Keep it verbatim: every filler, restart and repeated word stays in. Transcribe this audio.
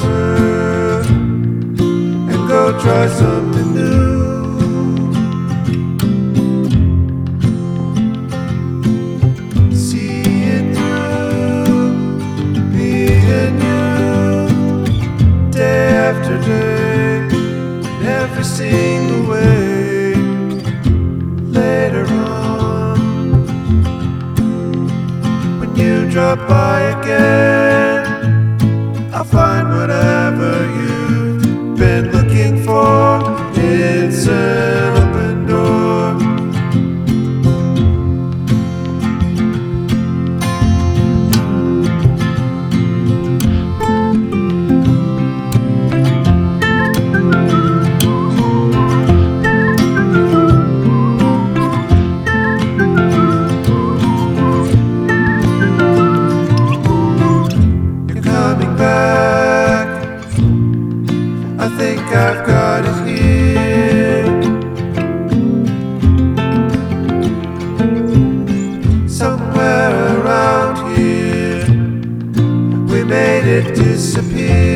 closer and go try something new. See it through, me and you, day after day, in every single way. Later on, when you drop by again, I'll find whatever you've been looking for. It's an open door. You're coming back, I think I've got it here. Somewhere around here, we made it disappear.